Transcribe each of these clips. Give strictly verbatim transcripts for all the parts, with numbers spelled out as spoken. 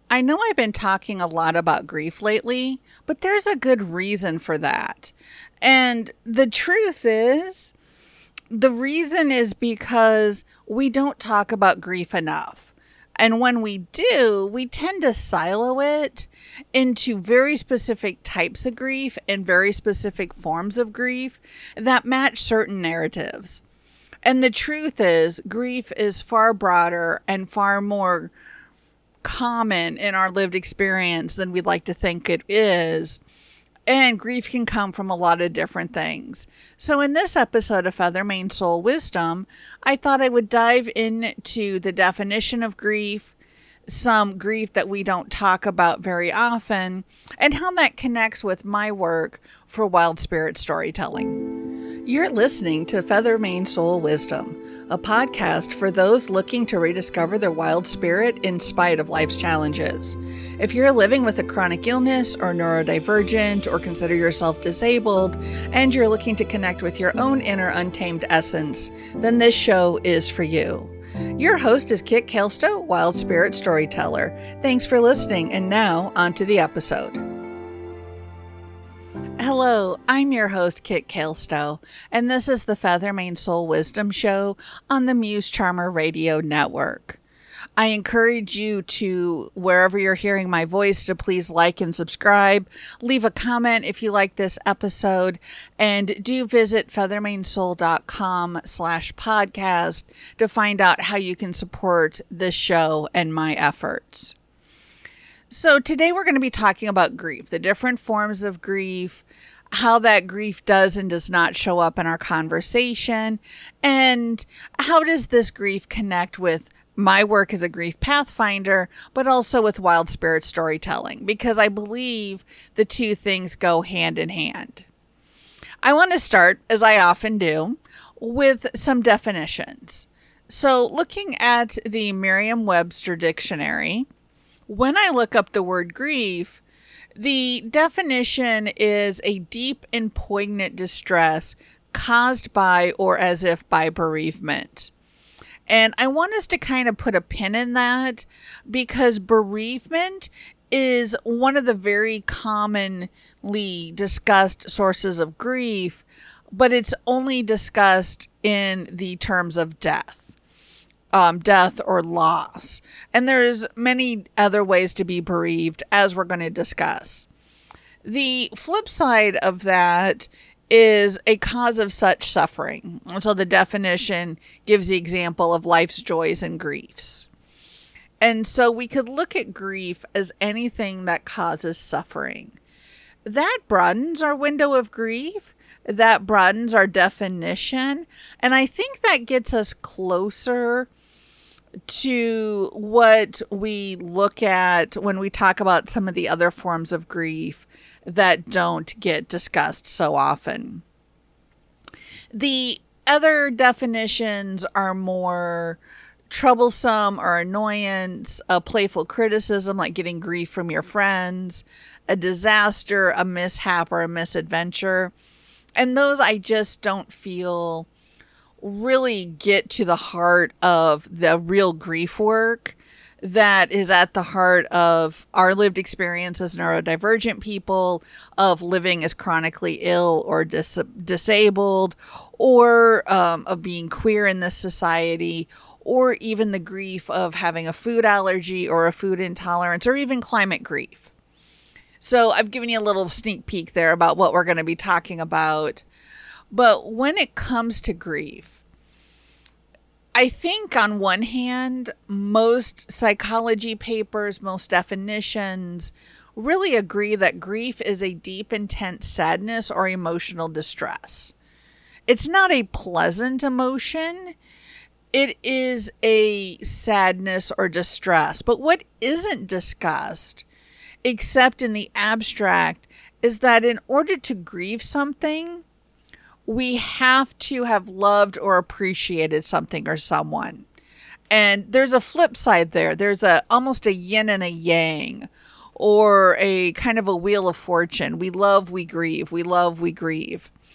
I know I've been talking a lot about grief lately, but there's a good reason for that. And the truth is, the reason is because we don't talk about grief enough. And when we do, we tend to silo it into very specific types of grief and very specific forms of grief that match certain narratives. And the truth is, grief is far broader and far more common in our lived experience than we'd like to think it is. And grief can come from a lot of different things. So in this episode of Feather Mane Soul Wisdom, I thought I would dive into the definition of grief, some grief that we don't talk about very often, and how that connects with my work for wild spirit storytelling. You're listening to Feather Mane Soul Wisdom, a podcast for those looking to rediscover their wild spirit in spite of life's challenges. If you're living with a chronic illness or neurodivergent or consider yourself disabled and you're looking to connect with your own inner untamed essence, then this show is for you. Your host is Kit Kaelstow, Wild Spirit Storyteller. Thanks for listening, and now on to the episode. Hello, I'm your host, Kit Kaelstow, and this is the Feather Mane Soul Wisdom Show on the Muse Charmer Radio Network. I encourage you to, wherever you're hearing my voice, to please like and subscribe, leave a comment if you like this episode, and do visit feathermanesoul.com slash podcast to find out how you can support this show and my efforts. So today we're going to be talking about grief, the different forms of grief, how that grief does and does not show up in our conversation, and how does this grief connect with my work as a grief pathfinder, but also with wild spirit storytelling, because I believe the two things go hand in hand. I want to start, as I often do, with some definitions. So looking at the Merriam-Webster dictionary, when I look up the word grief, the definition is a deep and poignant distress caused by or as if by bereavement. And I want us to kind of put a pin in that because bereavement is one of the very commonly discussed sources of grief, but it's only discussed in the terms of death, um, death or loss. And there's many other ways to be bereaved, as we're going to discuss. The flip side of that is a cause of such suffering. So the definition gives the example of life's joys and griefs. And so we could look at grief as anything that causes suffering. That broadens our window of grief. That broadens our definition. And I think that gets us closer to what we look at when we talk about some of the other forms of grief that don't get discussed so often. The other definitions are more troublesome or annoyance, a playful criticism like getting grief from your friends, a disaster, a mishap, or a misadventure. And those I just don't feel really get to the heart of the real grief work that is at the heart of our lived experience as neurodivergent people, of living as chronically ill or dis- disabled, or um, of being queer in this society, or even the grief of having a food allergy or a food intolerance, or even climate grief. So I've given you a little sneak peek there about what we're going to be talking about. But when it comes to grief, I think on one hand, most psychology papers, most definitions really agree that grief is a deep, intense sadness or emotional distress. It's not a pleasant emotion. It is a sadness or distress. But what isn't discussed, except in the abstract, is that in order to grieve something, we have to have loved or appreciated something or someone. And there's a flip side there. There's a almost a yin and a yang, or a kind of a wheel of fortune. We love, we grieve. We love, we grieve.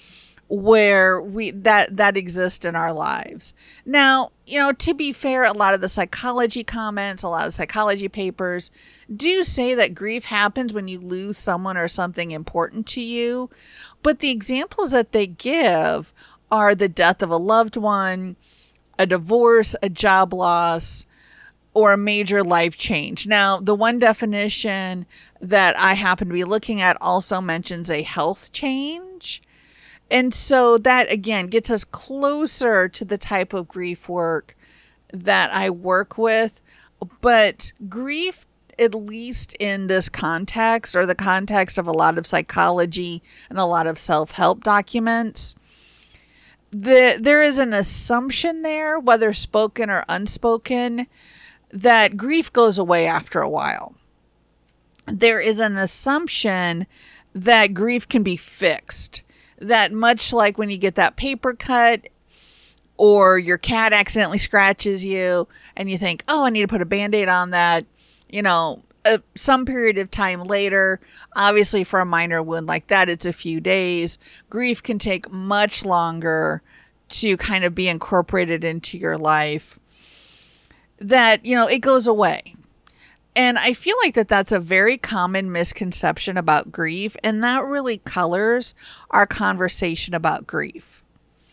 where we that that exist in our lives. Now, you know, to be fair, a lot of the psychology comments, a lot of psychology papers do say that grief happens when you lose someone or something important to you, but the examples that they give are the death of a loved one, a divorce, a job loss, or a major life change. Now, the one definition that I happen to be looking at also mentions a health change. And so that, again, gets us closer to the type of grief work that I work with. But grief, at least in this context, or the context of a lot of psychology and a lot of self-help documents, the, there is an assumption there, whether spoken or unspoken, that grief goes away after a while. There is an assumption that grief can be fixed. That much like when you get that paper cut or your cat accidentally scratches you and you think, oh, I need to put a Band-Aid on that, you know, uh, some period of time later, obviously for a minor wound like that, it's a few days. Grief can take much longer to kind of be incorporated into your life. That, you know, it goes away. And I feel like that that's a very common misconception about grief, and that really colors our conversation about grief.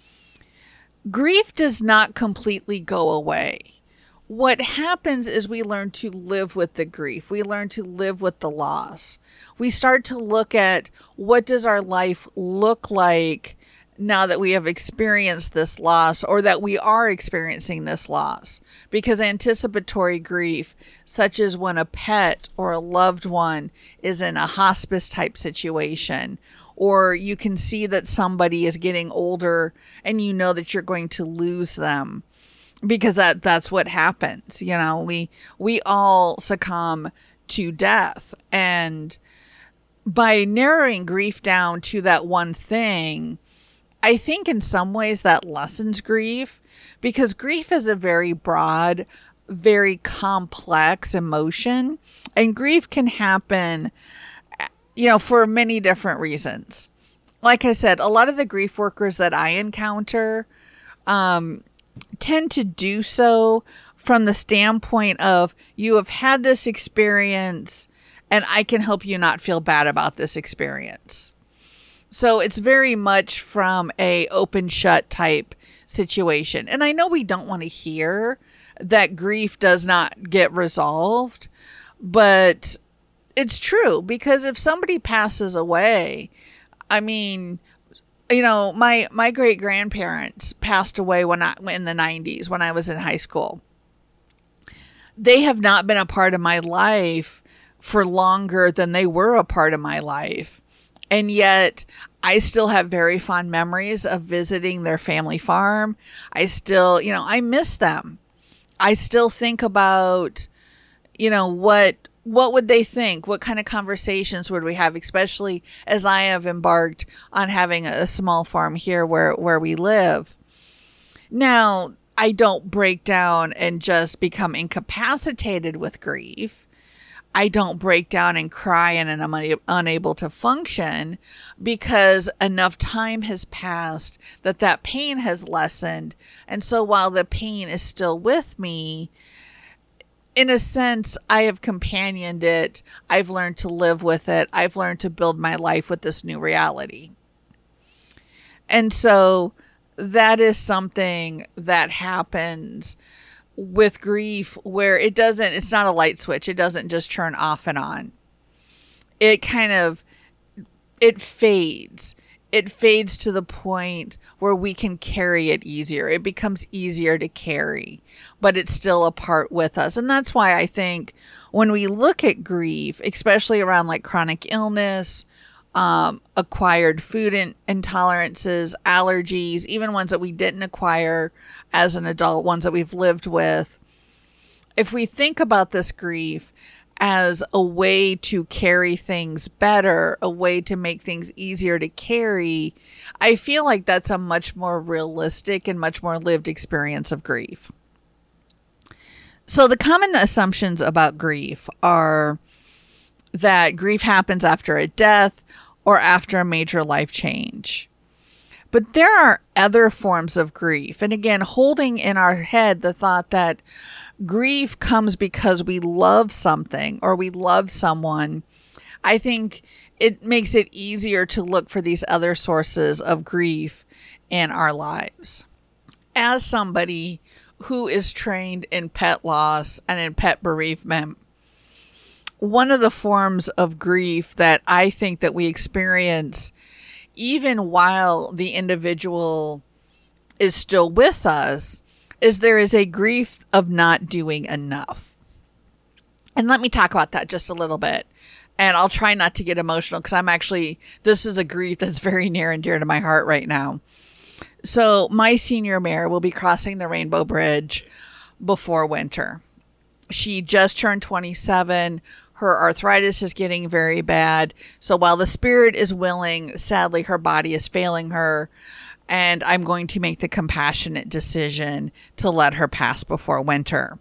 Grief does not completely go away. What happens is we learn to live with the grief. We learn to live with the loss. We start to look at what does our life look like now that we have experienced this loss, or that we are experiencing this loss. Because anticipatory grief, such as when a pet or a loved one is in a hospice type situation, or you can see that somebody is getting older and you know that you're going to lose them, because that that's what happens. You know, we we all succumb to death. And by narrowing grief down to that one thing, I think in some ways that lessens grief, because grief is a very broad, very complex emotion, and grief can happen, you know, for many different reasons. Like I said, a lot of the grief workers that I encounter um, tend to do so from the standpoint of, you have had this experience and I can help you not feel bad about this experience. So it's very much from a open shut type situation. And I know we don't want to hear that grief does not get resolved, but it's true, because if somebody passes away, I mean, you know, my, my great grandparents passed away when I, in the nineties, when I was in high school. They have not been a part of my life for longer than they were a part of my life. And yet I still have very fond memories of visiting their family farm. I still, you know, I miss them. I still think about, you know, what, what would they think? What kind of conversations would we have, especially as I have embarked on having a small farm here where, where we live. Now, I don't break down and just become incapacitated with grief. I don't break down and cry and I'm unable to function, because enough time has passed that that pain has lessened. And so while the pain is still with me, in a sense, I have companioned it. I've learned to live with it. I've learned to build my life with this new reality. And so that is something that happens with grief, where it doesn't, it's not a light switch. It doesn't just turn off and on. It kind of, it fades. It fades to the point where we can carry it easier. It becomes easier to carry, but it's still a part with us. And that's why I think when we look at grief, especially around like chronic illness, um, acquired food in- intolerances, allergies, even ones that we didn't acquire as an adult, ones that we've lived with. If we think about this grief as a way to carry things better, a way to make things easier to carry, I feel like that's a much more realistic and much more lived experience of grief. So the common assumptions about grief are that grief happens after a death or after a major life change. But there are other forms of grief. And again, holding in our head the thought that grief comes because we love something or we love someone, I think it makes it easier to look for these other sources of grief in our lives. As somebody who is trained in pet loss and in pet bereavement, one of the forms of grief that I think that we experience even while the individual is still with us is there is a grief of not doing enough. And let me talk about that just a little bit. And I'll try not to get emotional because I'm actually, this is a grief that's very near and dear to my heart right now. So my senior mare will be crossing the Rainbow Bridge before winter. She just turned twenty-seven. Her arthritis is getting very bad. So while the spirit is willing, sadly, her body is failing her. And I'm going to make the compassionate decision to let her pass before winter.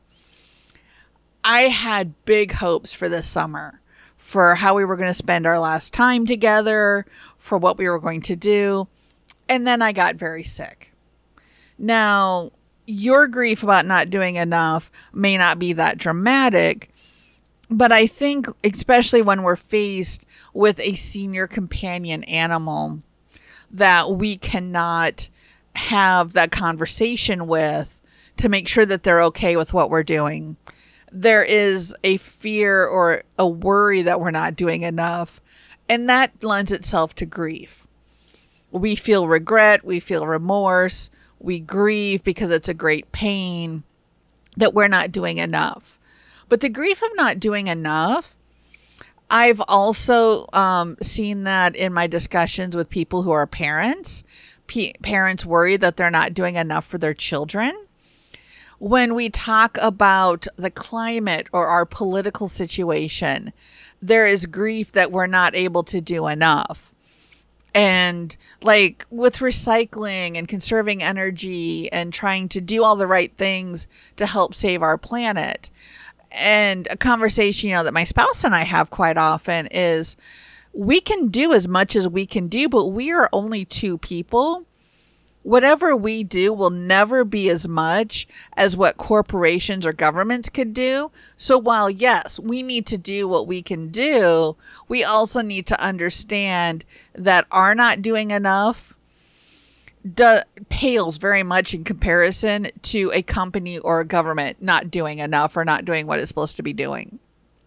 I had big hopes for this summer, for how we were going to spend our last time together, for what we were going to do. And then I got very sick. Now, your grief about not doing enough may not be that dramatic, but I think especially when we're faced with a senior companion animal that we cannot have that conversation with to make sure that they're okay with what we're doing, there is a fear or a worry that we're not doing enough, and that lends itself to grief. We feel regret, we feel remorse, we grieve because it's a great pain that we're not doing enough. But the grief of not doing enough, I've also um, seen that in my discussions with people who are parents. P- parents worry that they're not doing enough for their children. When we talk about the climate or our political situation, there is grief that we're not able to do enough. And like with recycling and conserving energy and trying to do all the right things to help save our planet. And a conversation, you know, that my spouse and I have quite often is we can do as much as we can do, but we are only two people. Whatever we do will never be as much as what corporations or governments could do. So while, yes, we need to do what we can do, we also need to understand that our not doing enough do, pales very much in comparison to a company or a government not doing enough or not doing what it's supposed to be doing.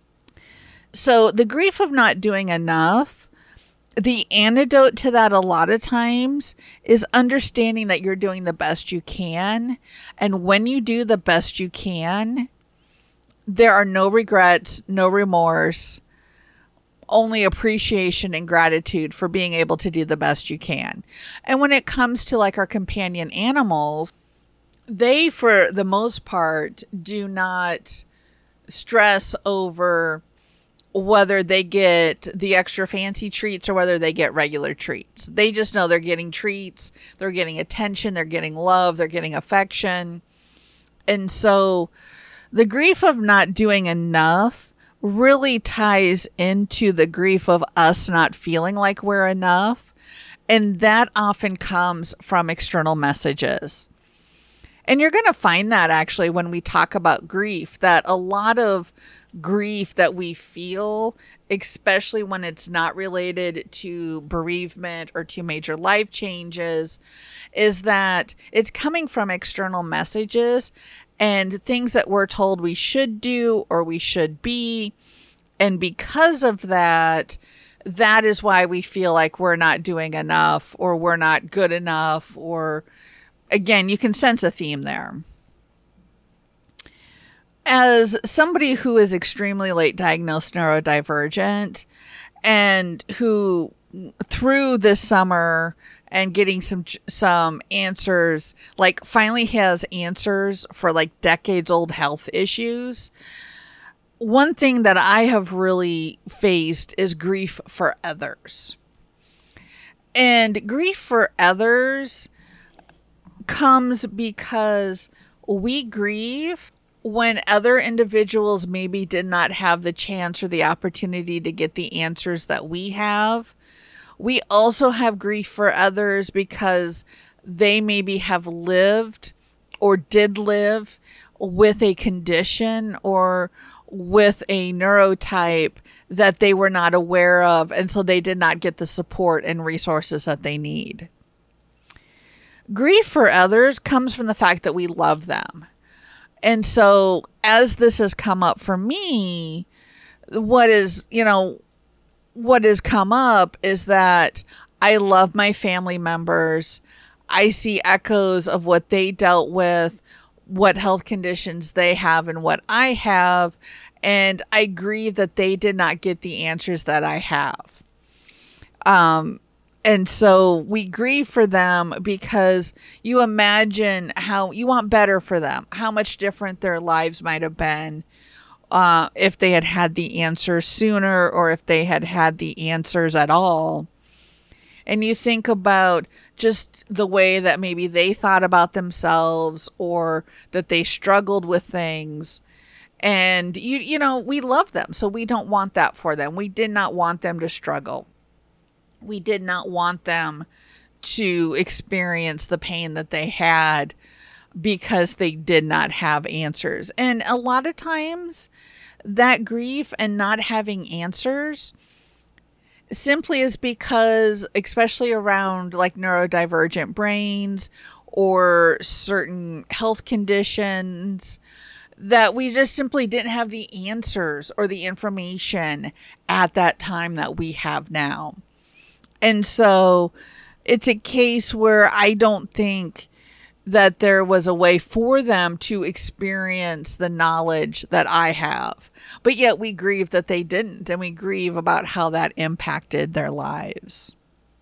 So the grief of not doing enough, the antidote to that a lot of times is understanding that you're doing the best you can. And when you do the best you can, there are no regrets, no remorse, only appreciation and gratitude for being able to do the best you can. And when it comes to like our companion animals, they, for the most part, do not stress over whether they get the extra fancy treats or whether they get regular treats. They just know they're getting treats, they're getting attention, they're getting love, they're getting affection. And so the grief of not doing enough really ties into the grief of us not feeling like we're enough. And that often comes from external messages. And you're going to find that actually when we talk about grief, that a lot of grief that we feel, especially when it's not related to bereavement or to major life changes, is that it's coming from external messages and things that we're told we should do or we should be. And because of that, that is why we feel like we're not doing enough or we're not good enough, or again, you can sense a theme there. As somebody who is extremely late diagnosed neurodivergent and who through this summer and getting some some answers, like finally has answers for like decades old health issues, one thing that I have really faced is grief for others. And grief for others comes because we grieve when other individuals maybe did not have the chance or the opportunity to get the answers that we have, We also have grief for others because they maybe have lived or did live with a condition or with a neurotype that they were not aware of, and so they did not get the support and resources that they need. Grief for others comes from the fact that we love them. And so as this has come up for me, what is, you know, what has come up is that I love my family members. I see echoes of what they dealt with, what health conditions they have and what I have. And I grieve that they did not get the answers that I have. Um, and so we grieve for them because you imagine how you want better for them, how much different their lives might have been uh, if they had had the answers sooner or if they had had the answers at all. And you think about just the way that maybe they thought about themselves or that they struggled with things. And, you you know, we love them, so we don't want that for them. We did not want them to struggle. We did not want them to experience the pain that they had because they did not have answers. And a lot of times that grief and not having answers simply is because, especially around like neurodivergent brains or certain health conditions, that we just simply didn't have the answers or the information at that time that we have now. And so it's a case where I don't think that there was a way for them to experience the knowledge that I have. But yet we grieve that they didn't, and we grieve about how that impacted their lives.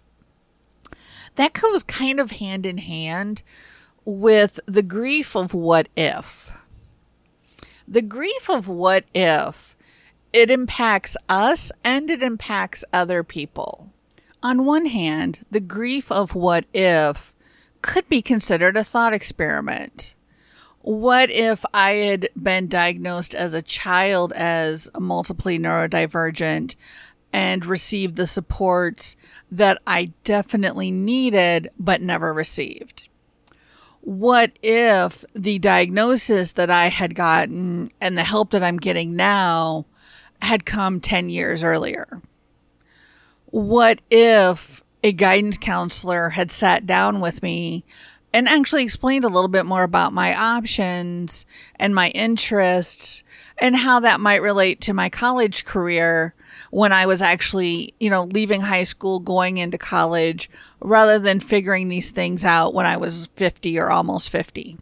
That goes kind of hand in hand with the grief of what if. The grief of what if, it impacts us and it impacts other people. On one hand, the grief of what if could be considered a thought experiment. What if I had been diagnosed as a child as multiply neurodivergent and received the supports that I definitely needed but never received? What if the diagnosis that I had gotten and the help that I'm getting now had come ten years earlier? What if a guidance counselor had sat down with me and actually explained a little bit more about my options and my interests and how that might relate to my college career when I was actually, you know, leaving high school, going into college, rather than figuring these things out when I was fifty or almost fifty.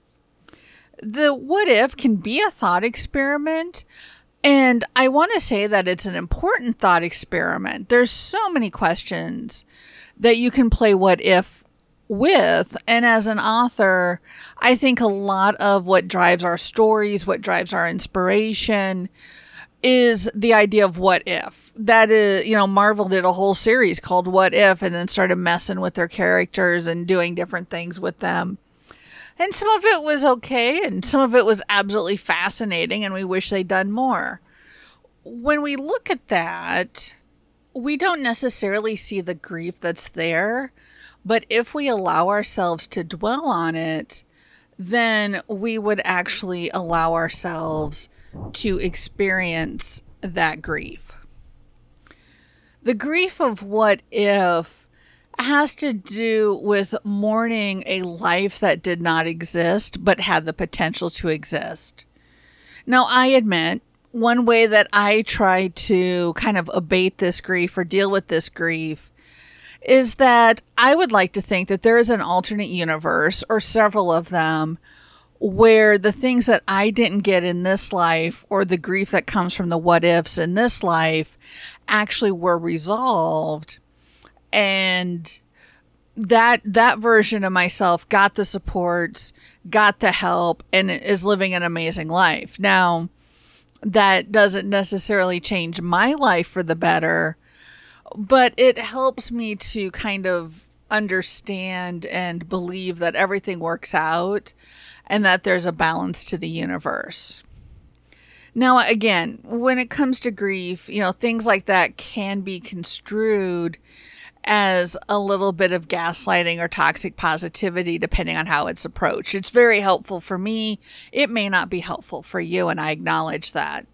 The what if can be a thought experiment. And I want to say that it's an important thought experiment. There's so many questions that you can play what if with. And as an author, I think a lot of what drives our stories, what drives our inspiration is the idea of what if. That is, you know, Marvel did a whole series called What If and then started messing with their characters and doing different things with them. And some of it was okay, and some of it was absolutely fascinating, and we wish they'd done more. When we look at that, we don't necessarily see the grief that's there, but if we allow ourselves to dwell on it, then we would actually allow ourselves to experience that grief. The grief of what if has to do with mourning a life that did not exist but had the potential to exist. Now, I admit, one way that I try to kind of abate this grief or deal with this grief is that I would like to think that there is an alternate universe or several of them where the things that I didn't get in this life or the grief that comes from the what ifs in this life actually were resolved. And that that version of myself got the supports, got the help, and is living an amazing life. Now, that doesn't necessarily change my life for the better, but it helps me to kind of understand and believe that everything works out and that there's a balance to the universe. Now, again, when it comes to grief, you know, things like that can be construed as a little bit of gaslighting or toxic positivity, depending on how it's approached. It's very helpful for me. It may not be helpful for you, and I acknowledge that.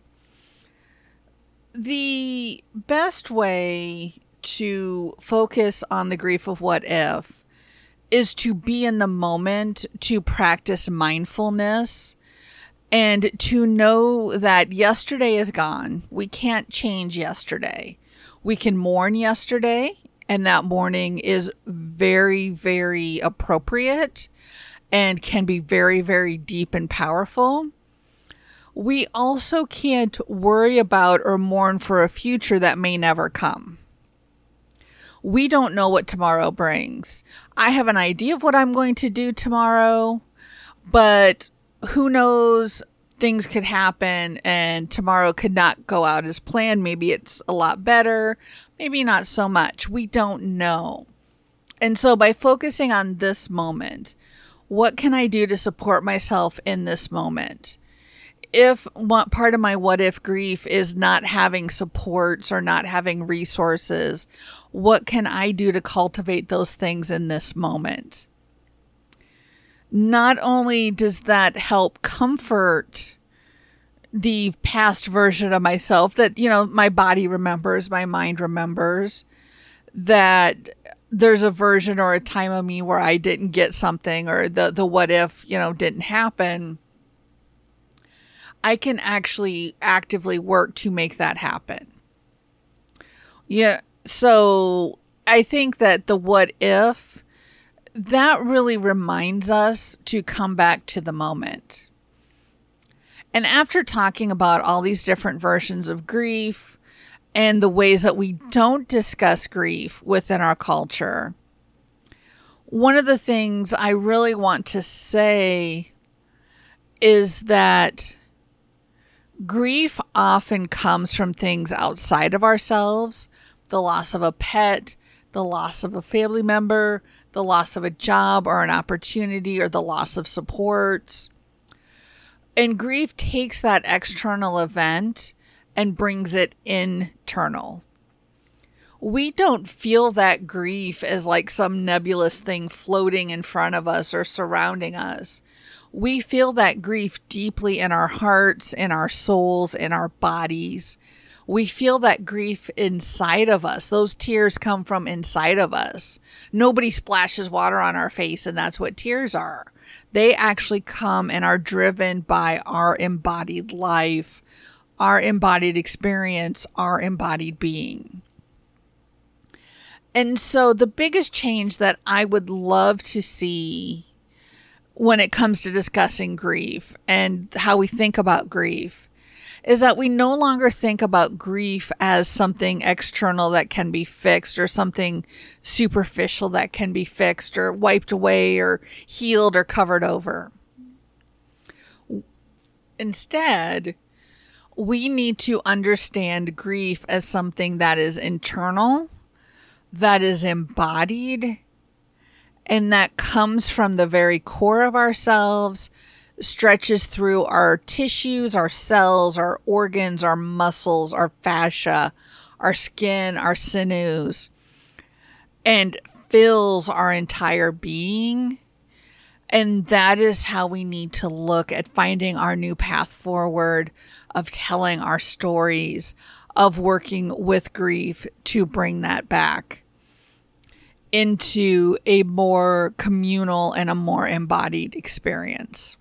The best way to focus on the grief of what if is to be in the moment, to practice mindfulness, and to know that yesterday is gone. We can't change yesterday. We can mourn yesterday, and that mourning is very, very appropriate and can be very, very deep and powerful. We also can't worry about or mourn for a future that may never come. We don't know what tomorrow brings. I have an idea of what I'm going to do tomorrow, but who knows? Things could happen and tomorrow could not go out as planned. Maybe it's a lot better, maybe not so much. We don't know. And so by focusing on this moment, what can I do to support myself in this moment? If what part of my what if grief is not having supports or not having resources, what can I do to cultivate those things in this moment? Not only does that help comfort the past version of myself that, you know, my body remembers, my mind remembers, that there's a version or a time of me where I didn't get something, or the, the what if, you know, didn't happen. I can actually actively work to make that happen. Yeah. So I think that the what if, that really reminds us to come back to the moment. And after talking about all these different versions of grief and the ways that we don't discuss grief within our culture, one of the things I really want to say is that grief often comes from things outside of ourselves: the loss of a pet, the loss of a family member, the loss of a job or an opportunity, or the loss of supports. And grief takes that external event and brings it internal. We don't feel that grief as like some nebulous thing floating in front of us or surrounding us. We feel that grief deeply in our hearts, in our souls, in our bodies. We feel that grief inside of us. Those tears come from inside of us. Nobody splashes water on our face, and that's what tears are. They actually come and are driven by our embodied life, our embodied experience, our embodied being. And so the biggest change that I would love to see when it comes to discussing grief and how we think about grief is that we no longer think about grief as something external that can be fixed, or something superficial that can be fixed or wiped away or healed or covered over. Instead, we need to understand grief as something that is internal, that is embodied, and that comes from the very core of ourselves, stretches through our tissues, our cells, our organs, our muscles, our fascia, our skin, our sinews, and fills our entire being. And that is how we need to look at finding our new path forward, of telling our stories, of working with grief to bring that back into a more communal and a more embodied experience.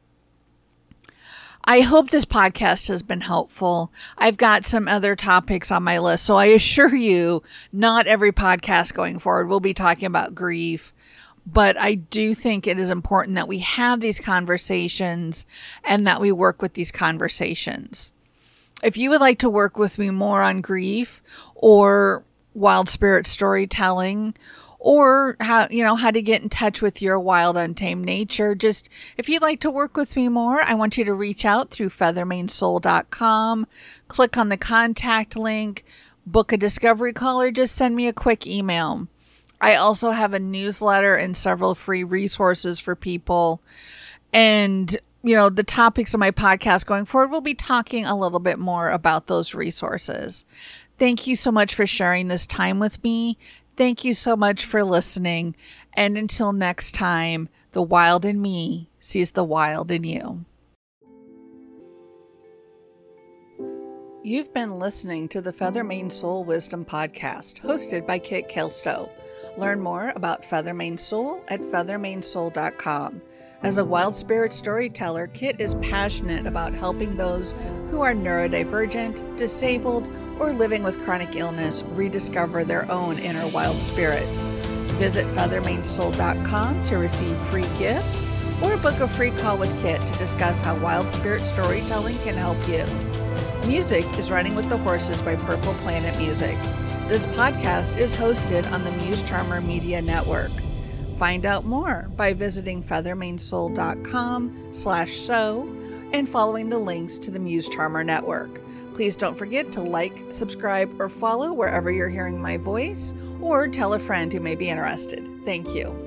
I hope this podcast has been helpful. I've got some other topics on my list, so I assure you, not every podcast going forward will be talking about grief, but I do think it is important that we have these conversations and that we work with these conversations. If you would like to work with me more on grief or wild spirit storytelling, or how, you know, how to get in touch with your wild, untamed nature, just if you'd like to work with me more, I want you to reach out through feather mane soul dot com, click on the contact link, book a discovery call, or just send me a quick email. I also have a newsletter and several free resources for people. And, you know, the topics of my podcast going forward, we'll be talking a little bit more about those resources. Thank you so much for sharing this time with me. Thank you so much for listening. And until next time, the wild in me sees the wild in you. You've been listening to the Feathermane Soul Wisdom Podcast, hosted by Kit Kelstow. Learn more about Feathermane Soul at feathermane soul dot com. As a wild spirit storyteller, Kit is passionate about helping those who are neurodivergent, disabled, or living with chronic illness rediscover their own inner wild spirit. Visit feathermane soul dot com to receive free gifts or book a free call with Kit to discuss how wild spirit storytelling can help you. Music is Running with the Horses by Purple Planet Music. This podcast is hosted on the Muse Charmer Media Network. Find out more by visiting feathermane soul dot com slash show and following the links to the Muse Charmer Network. Please don't forget to like, subscribe, or follow wherever you're hearing my voice, or tell a friend who may be interested. Thank you.